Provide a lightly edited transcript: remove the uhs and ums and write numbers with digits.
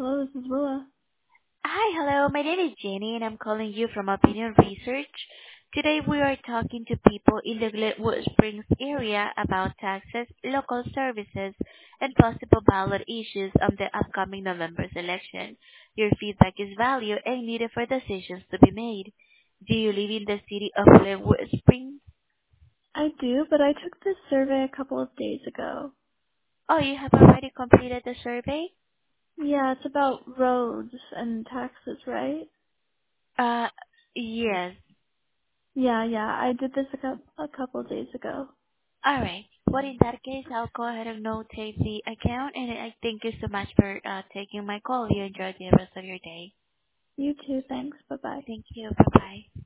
Hello, this is Willa. Hi, hello. My name is Jenny, and I'm calling you from Opinion Research. Today, we are talking to people in the Glenwood Springs area about taxes, local services, and possible ballot issues on the upcoming November's election. Your feedback is valued and needed for decisions to be made. Do you live in the city of Glenwood Springs? I do, but I took this survey a couple of days ago. Oh, you have already completed the survey? Yeah, it's about roads and taxes, right? Uh, yes. Yeah, I did this a couple of days ago. All right. Well, in that case, I'll go ahead and notate the account, and I thank you so much for taking my call. You enjoy the rest of your day. You too, thanks. Bye-bye. Thank you. Bye-bye.